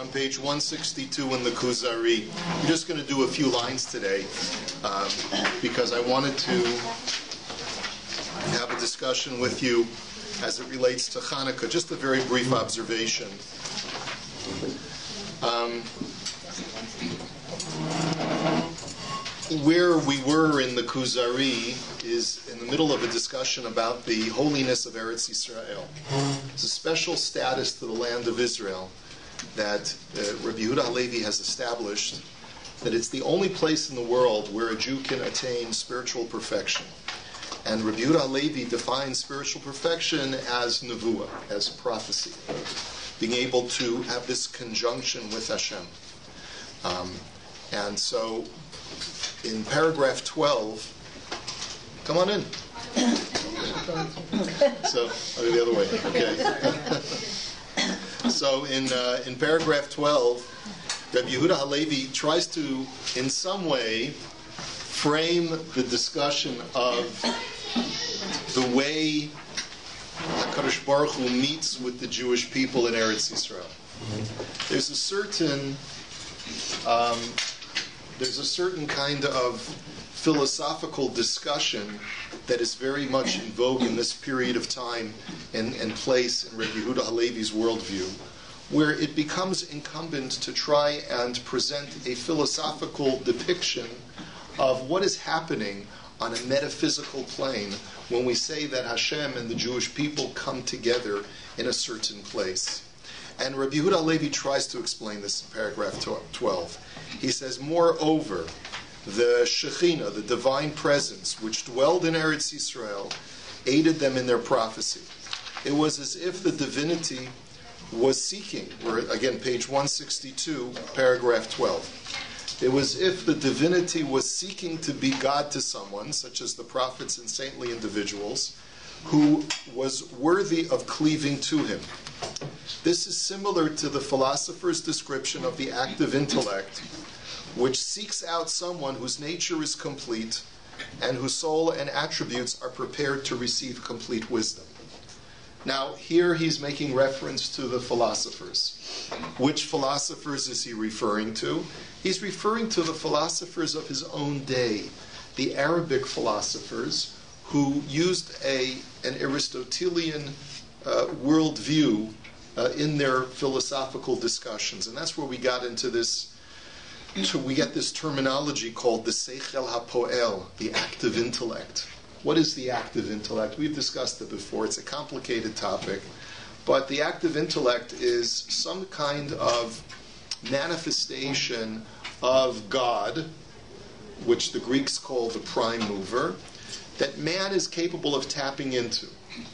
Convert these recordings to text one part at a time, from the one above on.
on page 162 in the Kuzari. I'm just going to do a few lines today because I wanted to have a discussion with you as it relates to Hanukkah. Just a very brief observation. Where we were in the Kuzari is in the middle of a discussion about the holiness of Eretz Yisrael. It's a special status to the land of Israel that Rabbi Yehuda Halevi has established, that it's the only place in the world where a Jew can attain spiritual perfection. And Rabbi Yehuda Halevi defines spiritual perfection as nevuah, as prophecy, being able to have this conjunction with Hashem. And so in paragraph 12, come on in. So, I'll go the other way. Okay. So in paragraph 12, Rabbi Yehuda Halevi tries to, in some way, frame the discussion of the way HaKadosh Baruch Hu meets with the Jewish people in Eretz Yisrael. There's a certain kind of philosophical discussion that is very much in vogue in this period of time and place in Rabbi Yehuda Halevi's worldview, where it becomes incumbent to try and present a philosophical depiction of what is happening on a metaphysical plane when we say that Hashem and the Jewish people come together in a certain place. And Rabbi Yehuda Halevi tries to explain this in paragraph 12. He says, moreover, the Shekhinah, the divine presence, which dwelled in Eretz Yisrael, aided them in their prophecy. It was as if the divinity was seeking, we're again, page 162, paragraph 12. It was as if the divinity was seeking to be God to someone, such as the prophets and saintly individuals, who was worthy of cleaving to him. This is similar to the philosopher's description of the active intellect, which seeks out someone whose nature is complete and whose soul and attributes are prepared to receive complete wisdom. Now, here he's making reference to the philosophers. Which philosophers is he referring to? He's referring to the philosophers of his own day, the Arabic philosophers who used an Aristotelian worldview in their philosophical discussions. And that's where we got into this. So we get this terminology called the Seichel HaPoel, the active intellect. What is the active intellect? We've discussed it before. It's a complicated topic. But the active intellect is some kind of manifestation of God, which the Greeks call the prime mover, that man is capable of tapping into.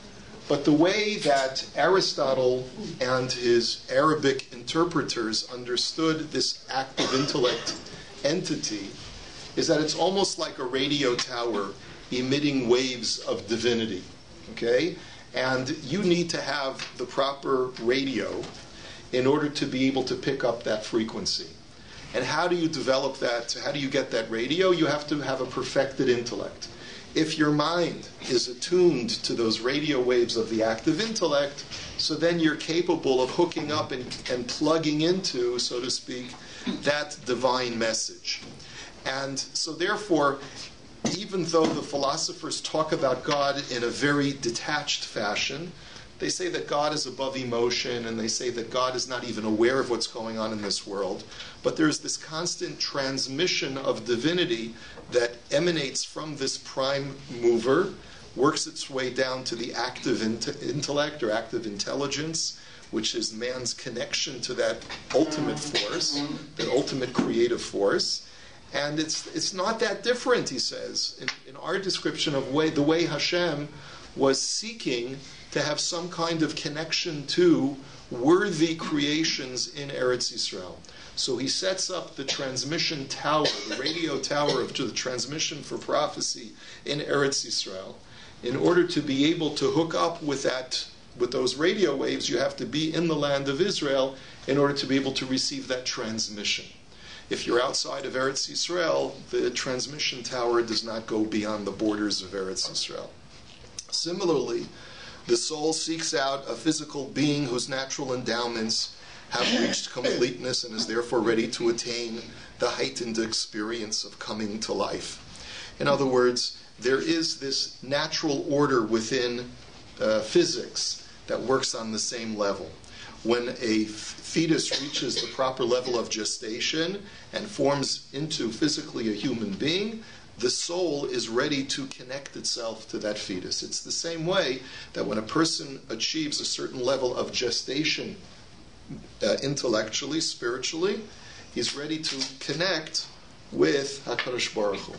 But the way that Aristotle and his Arabic interpreters understood this active intellect entity is that it's almost like a radio tower emitting waves of divinity. Okay? And you need to have the proper radio in order to be able to pick up that frequency. And how do you develop that? How do you get that radio? You have to have a perfected intellect. If your mind is attuned to those radio waves of the active intellect, so then you're capable of hooking up and plugging into, so to speak, that divine message. And so therefore, even though the philosophers talk about God in a very detached fashion, they say that God is above emotion, and they say that God is not even aware of what's going on in this world. But there's this constant transmission of divinity that emanates from this prime mover, works its way down to the active intellect or active intelligence, which is man's connection to that ultimate force, that ultimate creative force. And it's not that different, he says, in our description of the way Hashem was seeking to have some kind of connection to worthy creations in Eretz Yisrael. So he sets up the transmission tower, the radio tower to the transmission for prophecy in Eretz Yisrael. In order to be able to hook up with those radio waves, you have to be in the land of Israel in order to be able to receive that transmission. If you're outside of Eretz Yisrael, the transmission tower does not go beyond the borders of Eretz Yisrael. Similarly, the soul seeks out a physical being whose natural endowments have reached completeness and is therefore ready to attain the heightened experience of coming to life. In other words, there is this natural order within physics that works on the same level. When a fetus reaches the proper level of gestation and forms into physically a human being, the soul is ready to connect itself to that fetus. It's the same way that when a person achieves a certain level of gestation intellectually, spiritually, he's ready to connect with HaKadosh Baruch Hu.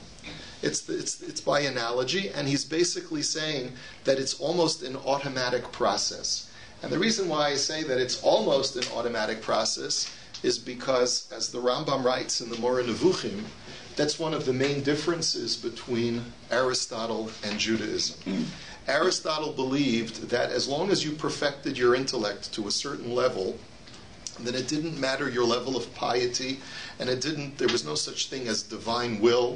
It's by analogy, and he's basically saying that it's almost an automatic process. And the reason why I say that it's almost an automatic process is because, as the Rambam writes in the Moreh Nevuchim, that's one of the main differences between Aristotle and Judaism. Aristotle believed that as long as you perfected your intellect to a certain level, then it didn't matter your level of piety, and there was no such thing as divine will,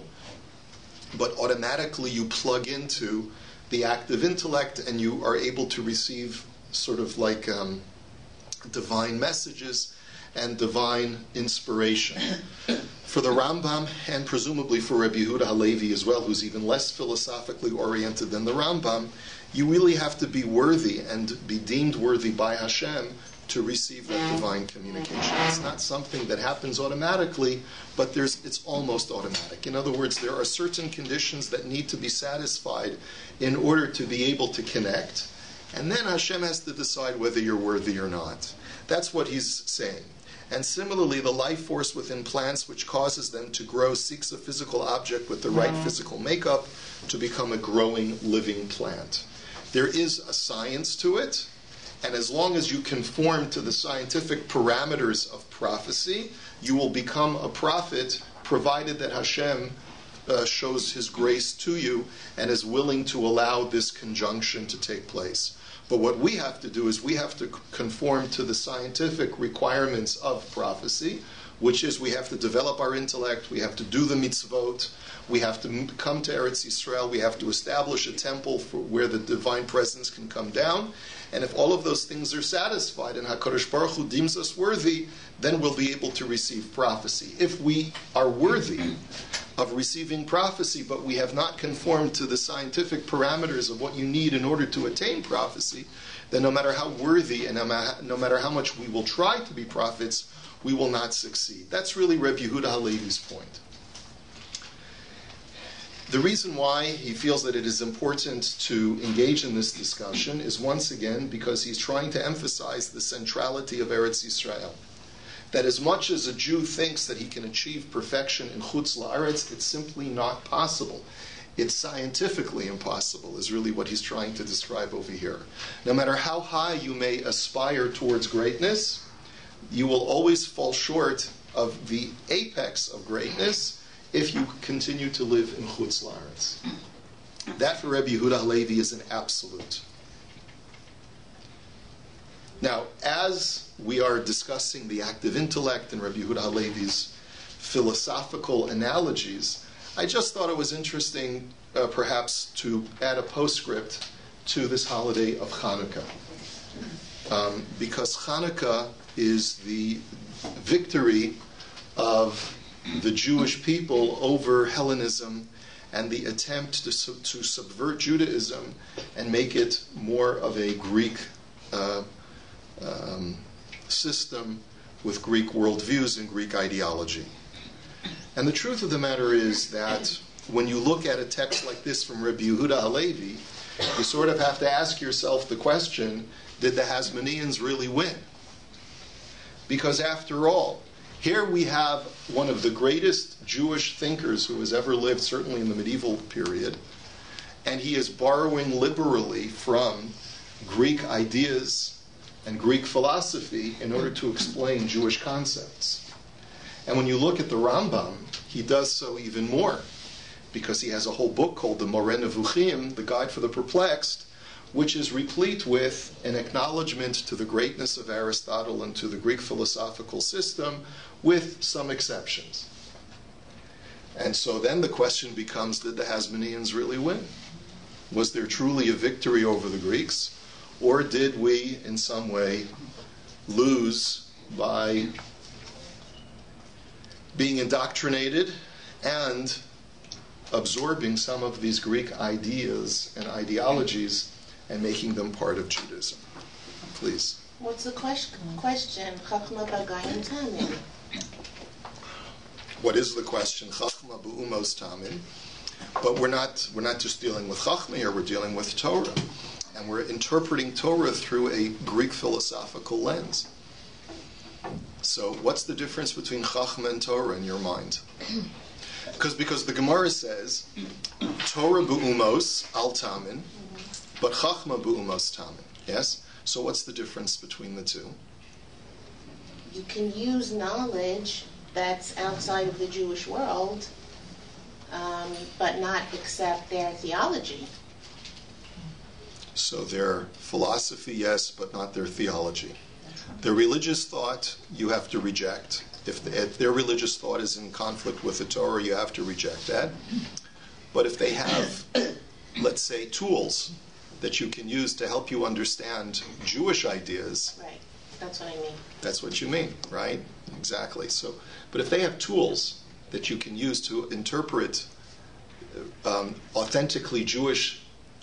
but automatically you plug into the active intellect and you are able to receive sort of like divine messages and divine inspiration. For the Rambam, and presumably for Rabbi Yehuda Halevi as well, who's even less philosophically oriented than the Rambam, you really have to be worthy and be deemed worthy by Hashem to receive that divine communication. It's not something that happens automatically, but it's almost automatic. In other words, there are certain conditions that need to be satisfied in order to be able to connect, and then Hashem has to decide whether you're worthy or not. That's what he's saying. And similarly, the life force within plants which causes them to grow seeks a physical object with the right physical makeup to become a growing, living plant. There is a science to it, and as long as you conform to the scientific parameters of prophecy, you will become a prophet, provided that Hashem shows his grace to you and is willing to allow this conjunction to take place. But what we have to do is we have to conform to the scientific requirements of prophecy, which is we have to develop our intellect, we have to do the mitzvot, we have to come to Eretz Yisrael, we have to establish a temple where the divine presence can come down. And if all of those things are satisfied and HaKadosh Baruch Hu deems us worthy, then we'll be able to receive prophecy. If we are worthy of receiving prophecy, but we have not conformed to the scientific parameters of what you need in order to attain prophecy, then no matter how worthy and no matter how much we will try to be prophets, we will not succeed. That's really Reb Yehuda Halevi's point. The reason why he feels that it is important to engage in this discussion is once again because he's trying to emphasize the centrality of Eretz Yisrael. That as much as a Jew thinks that he can achieve perfection in Chutz La'aretz, it's simply not possible. It's scientifically impossible, is really what he's trying to describe over here. No matter how high you may aspire towards greatness, you will always fall short of the apex of greatness if you continue to live in Chutz La'aretz. That for Rabbi Yehuda Halevi is an absolute. Now, as we are discussing the active intellect and Rabbi Yehuda Halevi's philosophical analogies, I just thought it was interesting perhaps to add a postscript to this holiday of Hanukkah. Because Hanukkah is the victory of the Jewish people over Hellenism and the attempt to subvert Judaism and make it more of a Greek system with Greek worldviews and Greek ideology. And the truth of the matter is that when you look at a text like this from Rabbi Yehuda Halevi, you sort of have to ask yourself the question, did the Hasmoneans really win? Because after all, here we have one of the greatest Jewish thinkers who has ever lived, certainly in the medieval period, and he is borrowing liberally from Greek ideas and Greek philosophy in order to explain Jewish concepts. And when you look at the Rambam, he does so even more, because he has a whole book called the Moreh Nevuchim, the Guide for the Perplexed, which is replete with an acknowledgement to the greatness of Aristotle and to the Greek philosophical system, with some exceptions. And so then the question becomes, did the Hasmoneans really win? Was there truly a victory over the Greeks? Or did we, in some way, lose by being indoctrinated and absorbing some of these Greek ideas and ideologies and making them part of Judaism. Please. What's the question? Chachma b'gayim tamin. What is the question? Chachma b'umos tamin. But we're not just dealing with Chachma here, we're dealing with Torah. And we're interpreting Torah through a Greek philosophical lens. So what's the difference between Chachma and Torah in your mind? Because the Gemara says, Torah b'umos al tamin, but Chachma b'umos tamin. Yes? So what's the difference between the two? You can use knowledge that's outside of the Jewish world, but not accept their theology. So their philosophy, yes, but not their theology. Their religious thought, you have to reject. If their religious thought is in conflict with the Torah, you have to reject that. But if they have, let's say, tools that you can use to help you understand Jewish ideas. Right, that's what I mean. That's what you mean, right? Exactly. So, but if they have tools that you can use to interpret authentically Jewish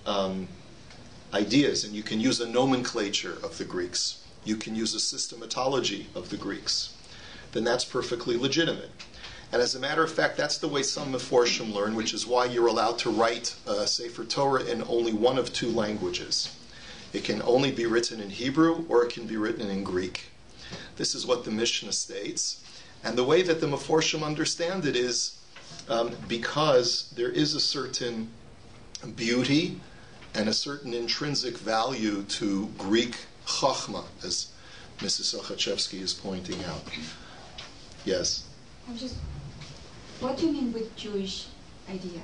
ideas, and you can use a nomenclature of the Greeks, you can use a systematology of the Greeks, then that's perfectly legitimate. And as a matter of fact, that's the way some Meforshim learn, which is why you're allowed to write Sefer Torah in only one of two languages. It can only be written in Hebrew, or it can be written in Greek. This is what the Mishnah states. And the way that the Meforshim understand it is because there is a certain beauty and a certain intrinsic value to Greek Chachma, as Mrs. Sochachevsky is pointing out. Yes? What do you mean with Jewish ideas?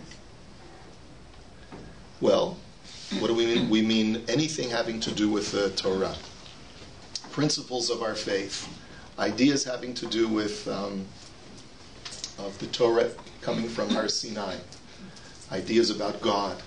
Well, what do we mean? We mean anything having to do with the Torah. Principles of our faith. Ideas having to do with of the Torah coming from Har Sinai. Ideas about God.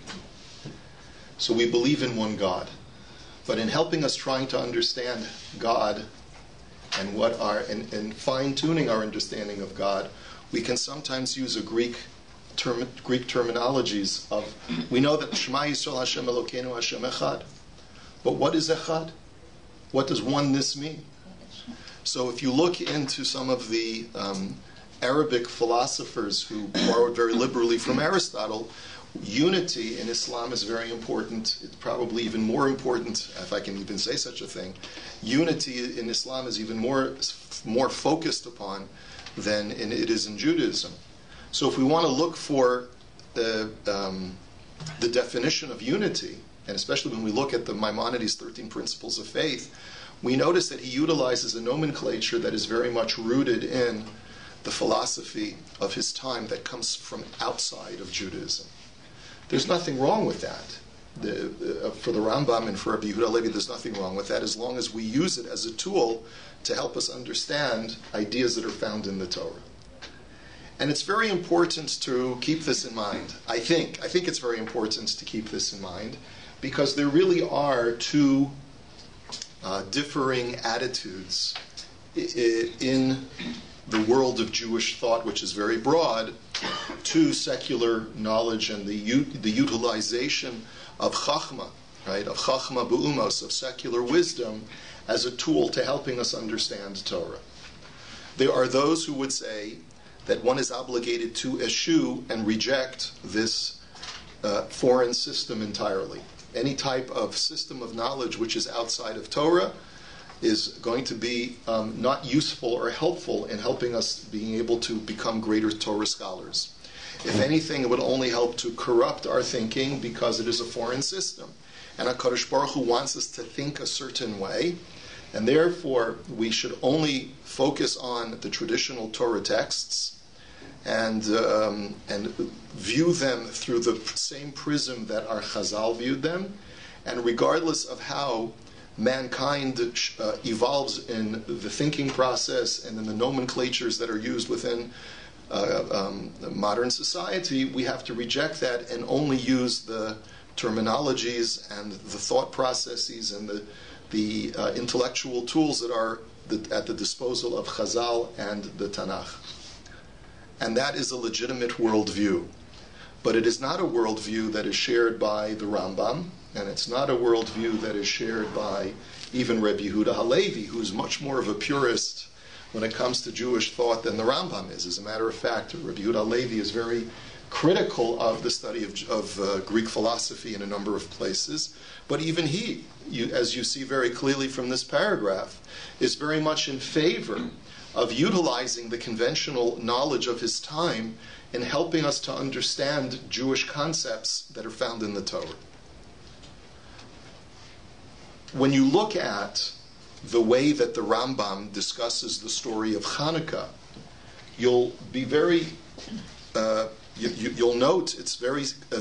So we believe in one God. But in helping us trying to understand God and and fine-tuning our understanding of God, we can sometimes use a Greek terminologies of, we know that Shema Yisrael Hashem Elokeinu Hashem Echad. But what is Echad? What does oneness mean? So if you look into some of the Arabic philosophers who borrowed very liberally from Aristotle, unity in Islam is very important. It's probably even more important, if I can even say such a thing. Unity in Islam is even more focused upon than it is in Judaism. So if we want to look for the definition of unity, and especially when we look at the Maimonides' 13 Principles of Faith, we notice that he utilizes a nomenclature that is very much rooted in the philosophy of his time that comes from outside of Judaism. There's nothing wrong with that. For the Rambam and for Rabbi Yehuda Halevi, there's nothing wrong with that as long as we use it as a tool to help us understand ideas that are found in the Torah. And it's very important to keep this in mind. I think it's very important to keep this in mind because there really are two differing attitudes in the world of Jewish thought, which is very broad, to secular knowledge and the utilization of Chachma, right, of Chachma B'umos, of secular wisdom, as a tool to helping us understand Torah. There are those who would say that one is obligated to eschew and reject this foreign system entirely. Any type of system of knowledge which is outside of Torah is going to be not useful or helpful in helping us being able to become greater Torah scholars. If anything, it would only help to corrupt our thinking because it is a foreign system. And HaKadosh Baruch Hu wants us to think a certain way, and therefore we should only focus on the traditional Torah texts and view them through the same prism that our Chazal viewed them, and regardless of how mankind evolves in the thinking process and in the nomenclatures that are used within modern society, we have to reject that and only use the terminologies and the thought processes and the intellectual tools that are at the disposal of Chazal and the Tanakh. And that is a legitimate worldview. But it is not a worldview that is shared by the Rambam, and it's not a worldview that is shared by even Rebbe Yehuda Halevi, who's much more of a purist when it comes to Jewish thought than the Rambam is. As a matter of fact, Rebbe Yehuda Halevi is very critical of the study of Greek philosophy in a number of places. But even he, as you see very clearly from this paragraph, is very much in favor of utilizing the conventional knowledge of his time in helping us to understand Jewish concepts that are found in the Torah. When you look at the way that the Rambam discusses the story of Hanukkah, you'll be very you'll note it's very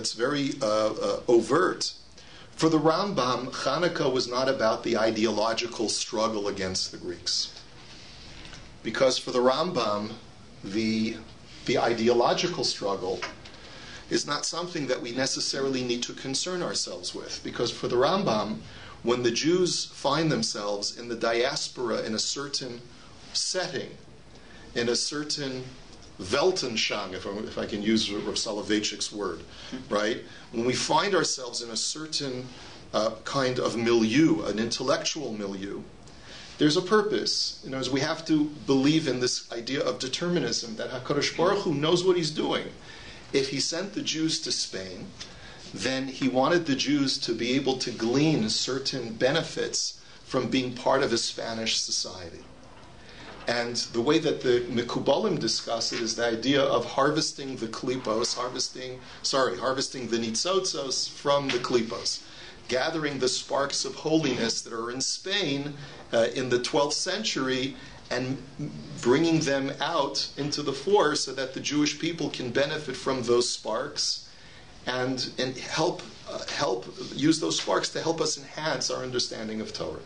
overt. For the Rambam, Hanukkah was not about the ideological struggle against the Greeks, because for the Rambam, the ideological struggle is not something that we necessarily need to concern ourselves with, because for the Rambam, when the Jews find themselves in the diaspora in a certain setting, in a certain Weltanschauung, if I can use Rav Soloveitchik's word, right? When we find ourselves in a certain kind of milieu, an intellectual milieu, there's a purpose. You know, as we have to believe in this idea of determinism, that HaKadosh Baruch Hu knows what he's doing. If he sent the Jews to Spain, then he wanted the Jews to be able to glean certain benefits from being part of a Spanish society. And the way that the Mekubalim discuss it is the idea of harvesting the klipos, harvesting the nitzotzos from the klipos, gathering the sparks of holiness that are in Spain in the 12th century and bringing them out into the fore so that the Jewish people can benefit from those sparks and help use those sparks to help us enhance our understanding of Torah.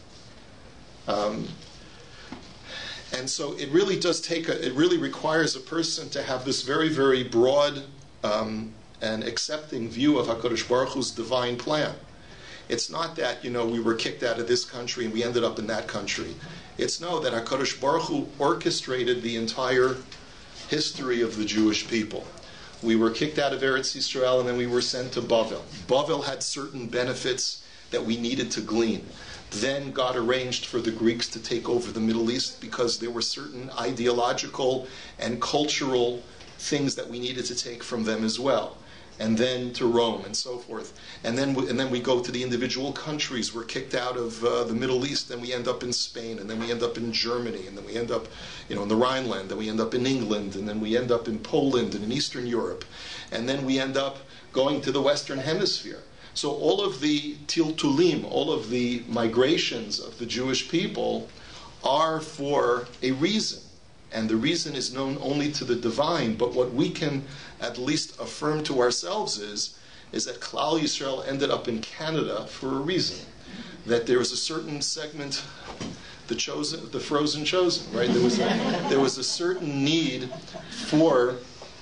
And so it really does it really requires a person to have this very, very broad and accepting view of HaKadosh Baruch Hu's divine plan. It's not that, we were kicked out of this country and we ended up in that country. It's that HaKadosh Baruch Hu orchestrated the entire history of the Jewish people. We were kicked out of Eretz Yisrael and then we were sent to Bavel. Bavel had certain benefits that we needed to glean. Then God arranged for the Greeks to take over the Middle East because there were certain ideological and cultural things that we needed to take from them as well. And then to Rome and so forth. And then we go to the individual countries. We're kicked out of the Middle East, then we end up in Spain, and then we end up in Germany, and then we end up in the Rhineland, then we end up in England, and then we end up in Poland and in Eastern Europe. And then we end up going to the Western Hemisphere. So all of the tiltulim, all of the migrations of the Jewish people are for a reason. And the reason is known only to the divine, but what we can at least affirm to ourselves is that Klal Yisrael ended up in Canada for a reason. That there was a certain segment, the frozen chosen, right? There was a certain need for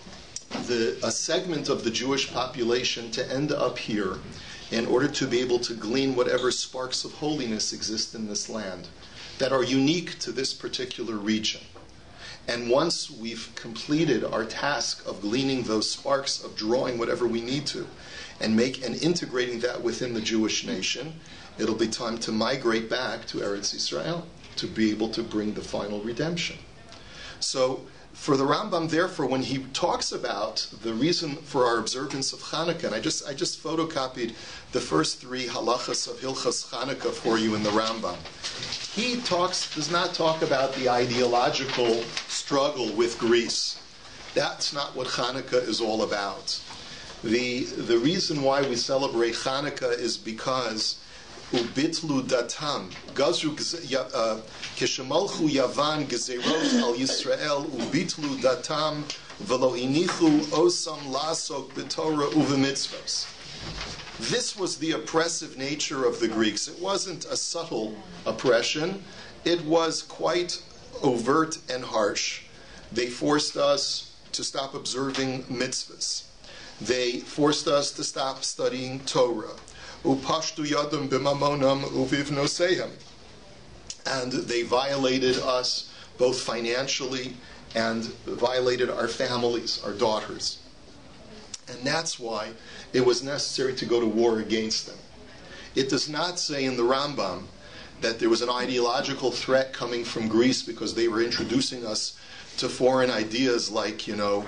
a segment of the Jewish population to end up here in order to be able to glean whatever sparks of holiness exist in this land that are unique to this particular region. And once we've completed our task of gleaning those sparks, of drawing whatever we need to, and integrating that within the Jewish nation, it'll be time to migrate back to Eretz Yisrael to be able to bring the final redemption. So, for the Rambam, therefore, when he talks about the reason for our observance of Hanukkah, and I just photocopied the first 3 halachas of Hilchas Hanukkah for you in the Rambam. He does not talk about the ideological struggle with Greece. That's not what Hanukkah is all about. The reason why we celebrate Hanukkah is because ubitlu datam gazru kishemalchu Yavan gezerot al Yisrael ubitlu datam velo inichu osam lasok b'Torah uvemitzvos. This was the oppressive nature of the Greeks. It wasn't a subtle oppression. It was quite overt and harsh. They forced us to stop observing mitzvahs. They forced us to stop studying Torah. Upashtu yadam b'mamonam uvivnosehem. And they violated us both financially and violated our families, our daughters. And that's why it was necessary to go to war against them. It does not say in the Rambam that there was an ideological threat coming from Greece because they were introducing us to foreign ideas like,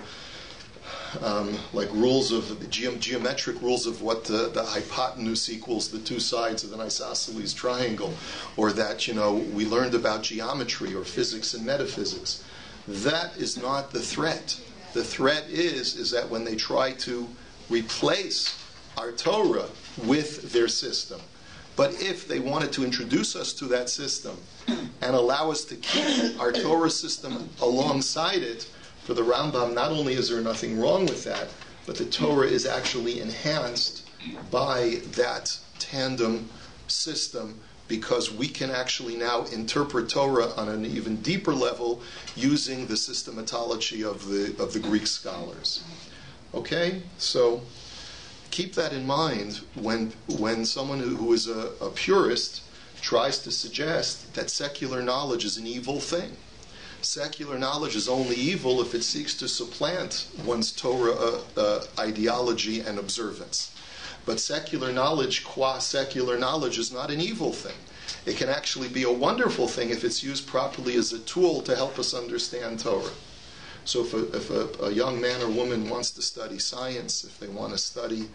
like rules of geometric rules of what the hypotenuse equals the two sides of an isosceles triangle, or that we learned about geometry or physics and metaphysics. That is not the threat. The threat is that when they try to replace our Torah with their system. But if they wanted to introduce us to that system and allow us to keep our Torah system alongside it, for the Rambam, not only is there nothing wrong with that, but the Torah is actually enhanced by that tandem system, because we can actually now interpret Torah on an even deeper level using the systematology of the Greek scholars. Okay? So keep that in mind when someone who is a purist tries to suggest that secular knowledge is an evil thing. Secular knowledge is only evil if it seeks to supplant one's Torah ideology and observance. But secular knowledge, qua secular knowledge, is not an evil thing. It can actually be a wonderful thing if it's used properly as a tool to help us understand Torah. So if a young man or woman wants to study science, if they want to study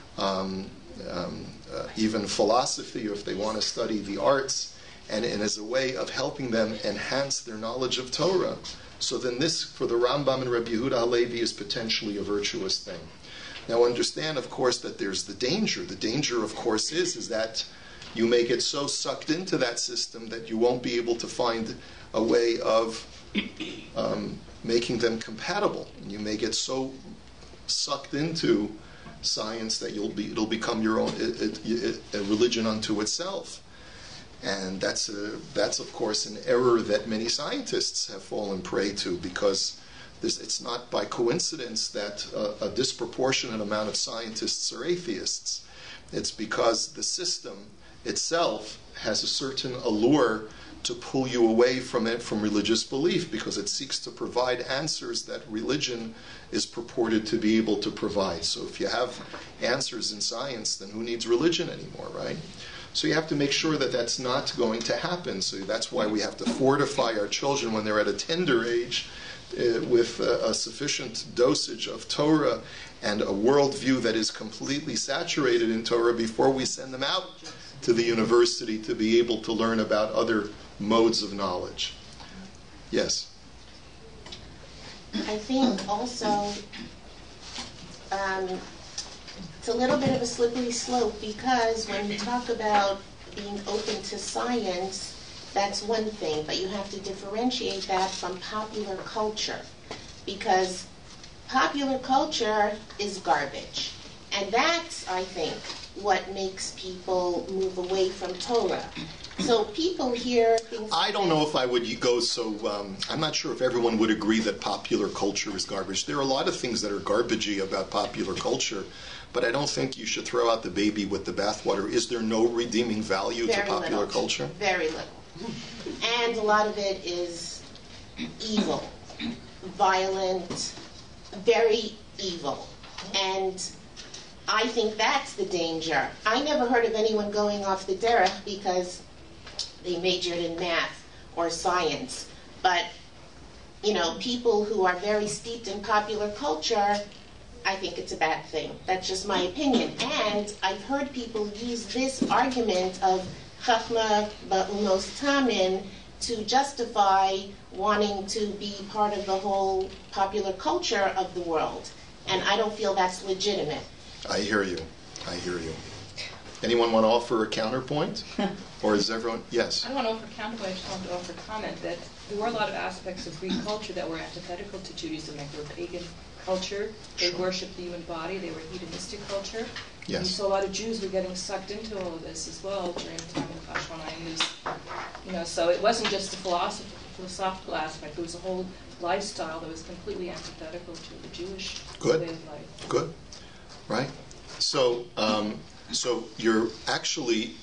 even philosophy, or if they want to study the arts, and as a way of helping them enhance their knowledge of Torah, so then this, for the Rambam and Rabbi Yehuda Halevi, is potentially a virtuous thing. Now understand, of course, that there's the danger. The danger, of course, is that you may get so sucked into that system that you won't be able to find a way of making them compatible. And you may get so sucked into science that it'll become your own a religion unto itself. And that's of course an error that many scientists have fallen prey to, because it's not by coincidence that a disproportionate amount of scientists are atheists. It's because the system itself has a certain allure to pull you away from it, from religious belief, because it seeks to provide answers that religion is purported to be able to provide. So if you have answers in science, then who needs religion anymore, right? So you have to make sure that that's not going to happen. So that's why we have to fortify our children when they're at a tender age with a sufficient dosage of Torah and a worldview that is completely saturated in Torah before we send them out to the university to be able to learn about other modes of knowledge. Yes? I think also it's a little bit of a slippery slope, because when you talk about being open to science, that's one thing, but you have to differentiate that from popular culture, because popular culture is garbage. And that's, I think, what makes people move away from Torah. So people hear things... I don't know if I would go so... I'm not sure if everyone would agree that popular culture is garbage. There are a lot of things that are garbagey about popular culture, but I don't think you should throw out the baby with the bathwater. Is there no redeeming value to popular culture? Very little. And a lot of it is evil, violent, very evil. And I think that's the danger. I never heard of anyone going off the derech because they majored in math or science. But, people who are very steeped in popular culture, I think it's a bad thing. That's just my opinion. And I've heard people use this argument of Chachma ba'unos tamin to justify wanting to be part of the whole popular culture of the world. And I don't feel that's legitimate. I hear you. Anyone want to offer a counterpoint? Or is everyone... Yes. I don't want to offer a counterpoint, I just want to offer a comment that there were a lot of aspects of Greek culture that were antithetical to Judaism. Like they were pagan culture, they worshipped the human body, they were hedonistic culture. Yes. And so a lot of Jews were getting sucked into all of this as well during the time of Hashmonaim. So it wasn't just the philosophical aspect, it was a whole lifestyle that was completely antithetical to the Jewish way of life. Good. Right. So, so you're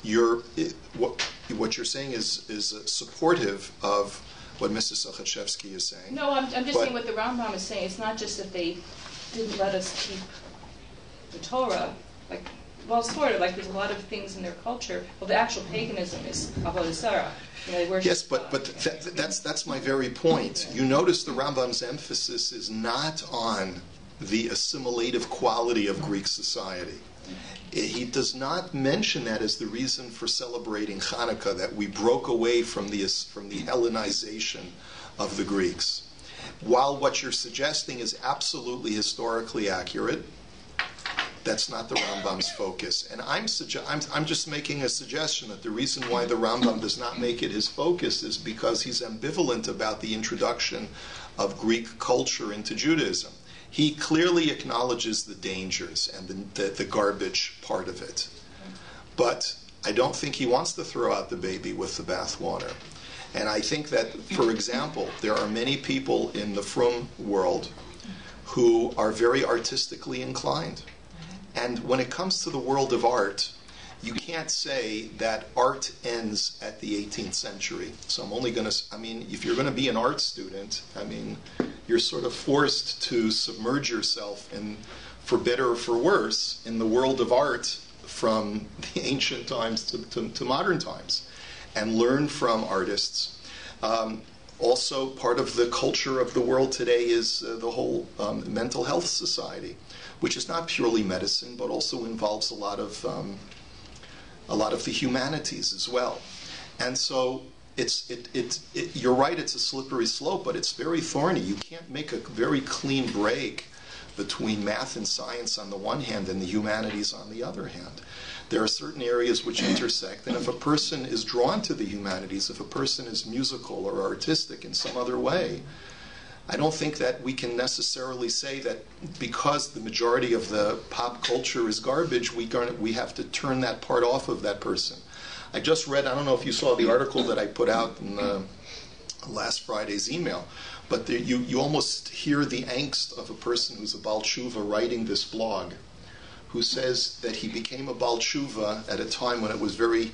what you're saying is supportive of what Mrs. Sochachevsky is saying. No, I'm just saying what the Rambam is saying. It's not just that they didn't let us keep the Torah, well, sort of, there's a lot of things in their culture. Well, the actual paganism is Avodah Zarah. They worship yes, but that's my very point. You notice the Rambam's emphasis is not on the assimilative quality of Greek society. He does not mention that as the reason for celebrating Hanukkah, that we broke away from the Hellenization of the Greeks. While what you're suggesting is absolutely historically accurate, that's not the Rambam's focus. And I'm just making a suggestion that the reason why the Rambam does not make it his focus is because he's ambivalent about the introduction of Greek culture into Judaism. He clearly acknowledges the dangers and the garbage part of it. But I don't think he wants to throw out the baby with the bathwater. And I think that, for example, there are many people in the frum world who are very artistically inclined. And when it comes to the world of art, you can't say that art ends at the 18th century. So I'm only going to, if you're going to be an art student, you're sort of forced to submerge yourself in, for better or for worse, in the world of art from the ancient times to modern times, and learn from artists. Also, part of the culture of the world today is the whole mental health society, which is not purely medicine, but also involves a lot of the humanities as well. And so you're right, it's a slippery slope, but it's very thorny. You can't make a very clean break between math and science on the one hand and the humanities on the other hand. There are certain areas which intersect, and if a person is drawn to the humanities, if a person is musical or artistic in some other way, I don't think that we can necessarily say that because the majority of the pop culture is garbage, we have to turn that part off of that person. I just read, I don't know if you saw the article that I put out in last Friday's email, but you almost hear the angst of a person who's a Baal Tshuva writing this blog, who says that he became a Baal Tshuva at a time when it was very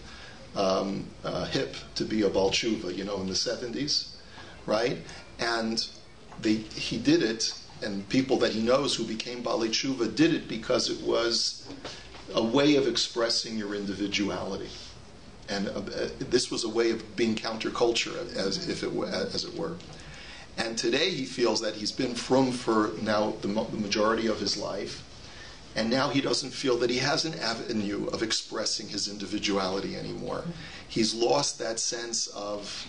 hip to be a Baal Tshuva, in the 70s, right? And he did it, and people that he knows who became Baalei Tshuva did it because it was a way of expressing your individuality. And this was a way of being counterculture, as it were. And today he feels that he's been frum for now the majority of his life, and now he doesn't feel that he has an avenue of expressing his individuality anymore. He's lost that sense of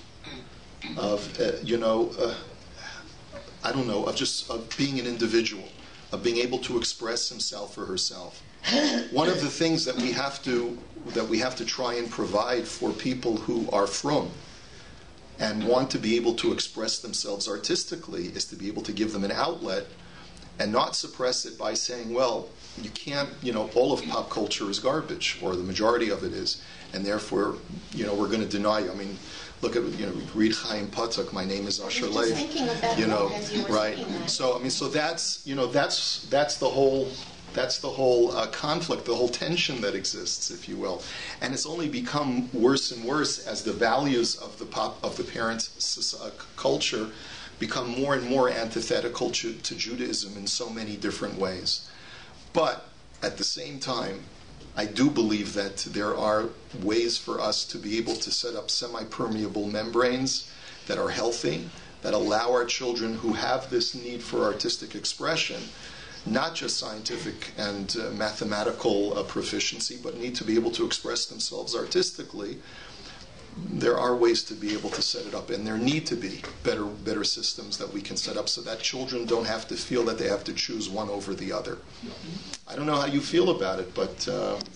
being an individual, of being able to express himself or herself. One of the things that we have to try and provide for people who are frum and want to be able to express themselves artistically is to be able to give them an outlet and not suppress it by saying, well, you can't, all of pop culture is garbage, or the majority of it is, and therefore, we're going to deny you. Look at, read Chaim Patuk, My Name is Asher Leif, right? So that's the whole conflict, the whole tension that exists, if you will, and it's only become worse and worse as the values of the parent culture become more and more antithetical to Judaism in so many different ways. But at the same time, I do believe that there are ways for us to be able to set up semi-permeable membranes that are healthy, that allow our children who have this need for artistic expression, not just scientific and mathematical proficiency, but need to be able to express themselves artistically. There are ways to be able to set it up, and there need to be better systems that we can set up so that children don't have to feel that they have to choose one over the other. I don't know how you feel about it, but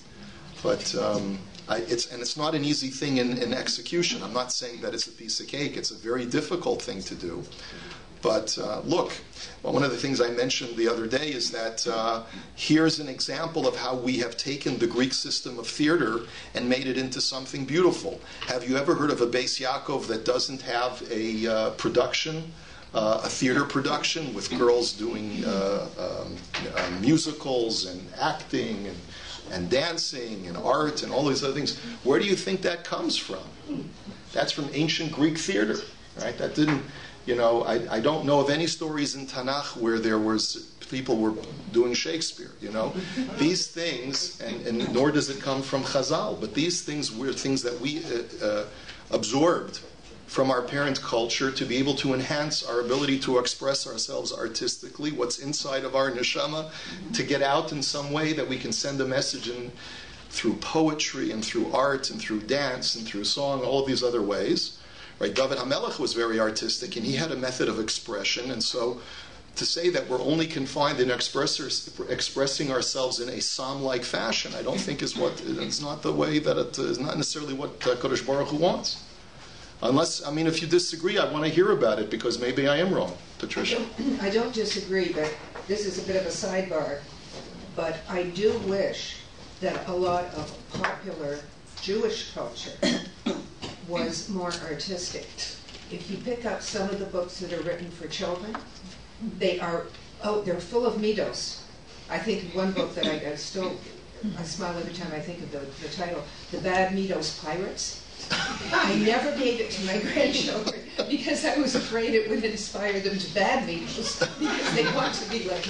it's not an easy thing in execution. I'm not saying that it's a piece of cake. It's a very difficult thing to do. But look, one of the things I mentioned the other day is that here's an example of how we have taken the Greek system of theater and made it into something beautiful. Have you ever heard of a Beis Yaakov that doesn't have a production, a theater production with girls doing musicals and acting and and dancing and art and all these other things. Where do you think that comes from? That's from ancient Greek theater, right? That didn't, I don't know of any stories in Tanakh where there was people were doing Shakespeare, These things, and nor does it come from Chazal, but these things were things that we absorbed from our parent culture to be able to enhance our ability to express ourselves artistically, what's inside of our neshama, to get out in some way that we can send a message in through poetry and through art and through dance and through song, all of these other ways. Right? David HaMelech was very artistic, and he had a method of expression, and so to say that we're only confined in expressing ourselves in a psalm-like fashion, I don't think it's not the way that it is, not necessarily what Kodesh Baruch Hu wants. Unless, if you disagree, I want to hear about it, because maybe I am wrong, Patricia. I don't disagree, but this is a bit of a sidebar. But I do wish that a lot of popular Jewish culture was more artistic. If you pick up some of the books that are written for children, they're full of midos. I think of one book that I smile every time I think of the title, The Bad Midos Pirates. I never gave it to my grandchildren because I was afraid it would inspire them to bad midos because they want to be like a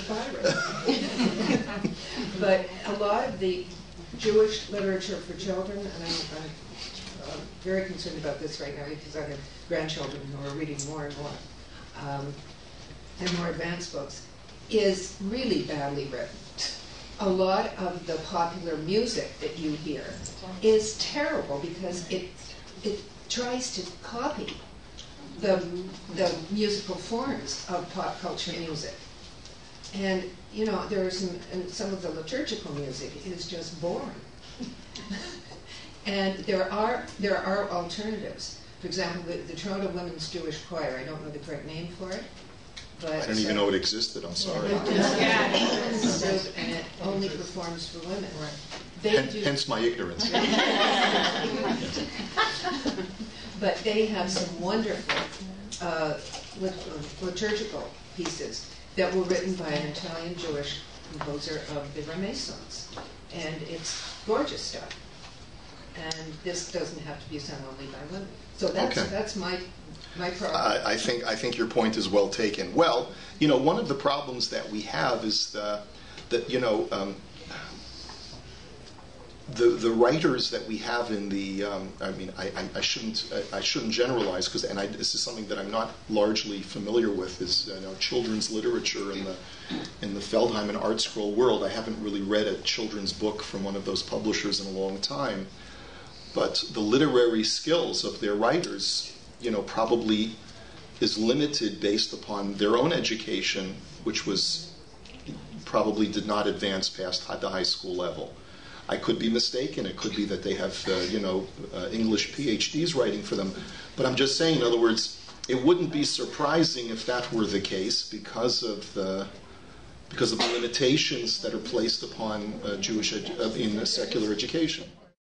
pirate. But a lot of the Jewish literature for children, and I'm very concerned about this right now because I have grandchildren who are reading more and more, and more advanced books, is really badly written. A lot of the popular music that you hear is terrible because it tries to copy the musical forms of pop culture music. And, there are some of the liturgical music is just boring. And there are alternatives. For example, the Toronto Women's Jewish Choir, I don't know the correct name for it. But I didn't even know it existed, I'm sorry. And it only performs for women. Hence my ignorance. But they have some wonderful liturgical pieces that were written by an Italian Jewish composer of the Renaissance. And it's gorgeous stuff. And this doesn't have to be sung only by women. So that's my problem. I think your point is well taken. Well, one of the problems that we have is that the writers that we have in the I shouldn't generalize because this is something that I'm not largely familiar with is children's literature in the Feldheim and Art Scroll world. I haven't really read a children's book from one of those publishers in a long time, but the literary skills of their writers probably is limited based upon their own education, which probably did not advance past the high school level. I could be mistaken. It could be that they have, English PhDs writing for them. But I'm just saying, in other words, it wouldn't be surprising if that were the case because of the limitations that are placed upon Jewish in secular education.